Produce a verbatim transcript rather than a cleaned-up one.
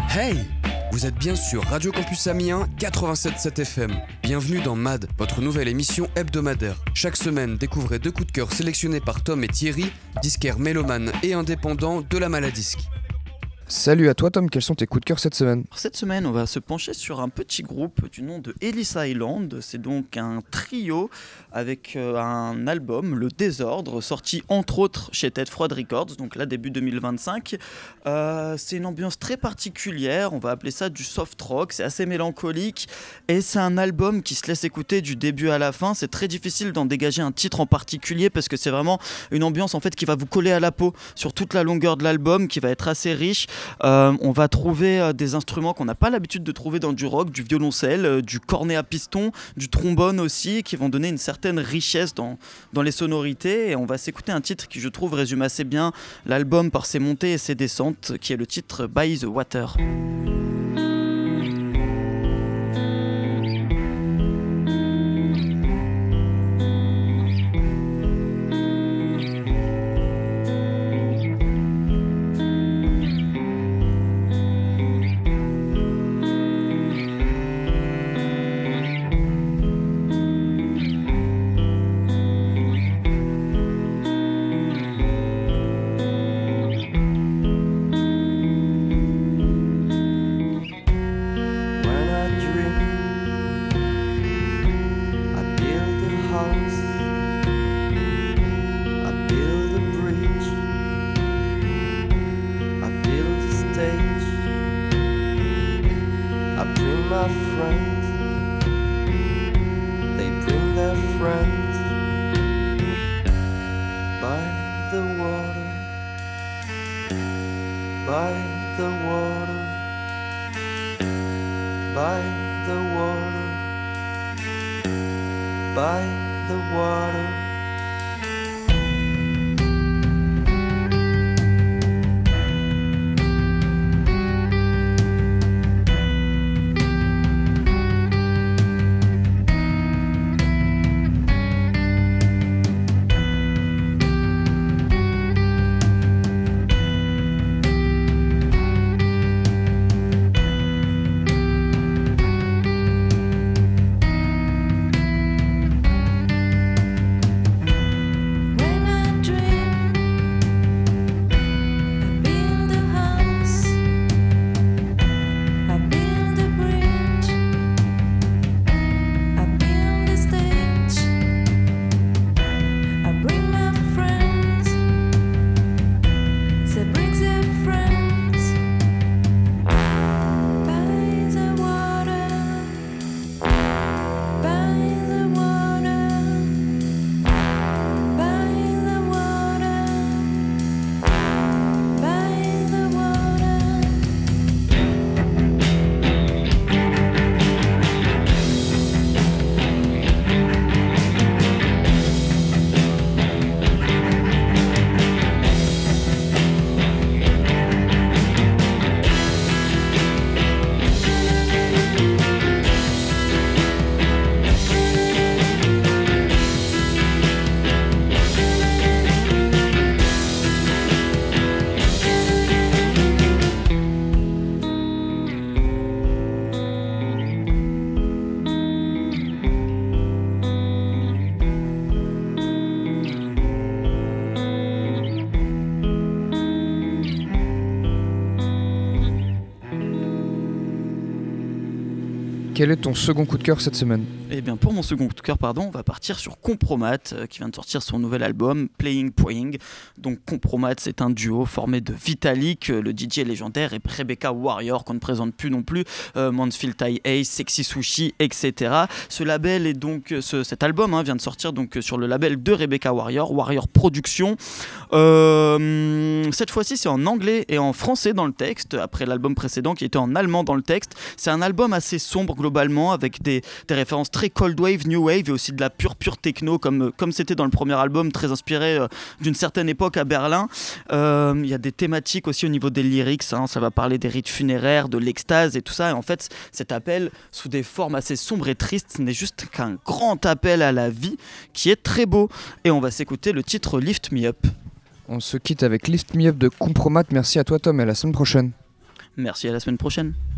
Hey! Vous êtes bien sur Radio Campus Amiens quatre-vingt-sept virgule sept F M. Bienvenue dans M A D, votre nouvelle émission hebdomadaire. Chaque semaine, découvrez deux coups de cœur sélectionnés par Tom et Thierry, disquaires mélomanes et indépendants de la Maladisque. Salut à toi Tom, quels sont tes coups de cœur cette semaine ? Cette semaine, on va se pencher sur un petit groupe du nom de Ellis Island. C'est donc un trio avec euh, un album, Le Désordre, sorti entre autres chez Tête Froide Records, donc là début deux mille vingt-cinq. Euh, c'est une ambiance très particulière, on va appeler ça du soft rock, c'est assez mélancolique et c'est un album qui se laisse écouter du début à la fin. C'est très difficile d'en dégager un titre en particulier parce que c'est vraiment une ambiance en fait qui va vous coller à la peau sur toute la longueur de l'album, qui va être assez riche. Euh, on va trouver euh, des instruments qu'on n'a pas l'habitude de trouver dans du rock, du violoncelle, euh, du cornet à piston, du trombone aussi, qui vont donner une certaine richesse dans, dans les sonorités. Et on va s'écouter un titre qui, je trouve, résume assez bien l'album par ses montées et ses descentes, qui est le titre By the Water. Quel est ton second coup de cœur cette semaine ? Eh bien, pour mon second coup de cœur, pardon, on va partir sur Compromat, euh, qui vient de sortir son nouvel album, Playing Praying. Donc, Compromat, c'est un duo formé de Vitalik, euh, le D J légendaire, et Rebecca Warrior, qu'on ne présente plus non plus, euh, Mansfield Thai Ace, Sexy Sushi, et cetera. Ce label est donc, ce, cet album hein, vient de sortir donc sur le label de Rebecca Warrior, Warrior Productions. Euh, cette fois-ci, c'est en anglais et en français dans le texte, après l'album précédent qui était en allemand dans le texte. C'est un album assez sombre globalement, avec des, des références très cold wave, new wave et aussi de la pure pure techno comme, comme c'était dans le premier album, très inspiré euh, d'une certaine époque à Berlin. Il euh, y a des thématiques aussi au niveau des lyrics, hein, ça va parler des rites funéraires, de l'extase et tout ça. Et en fait, cet appel, sous des formes assez sombres et tristes, n'est juste qu'un grand appel à la vie qui est très beau. Et on va s'écouter le titre Lift Me Up. On se quitte avec Lift Me Up de Compromat. Merci à toi Tom et à la semaine prochaine. Merci, à la semaine prochaine.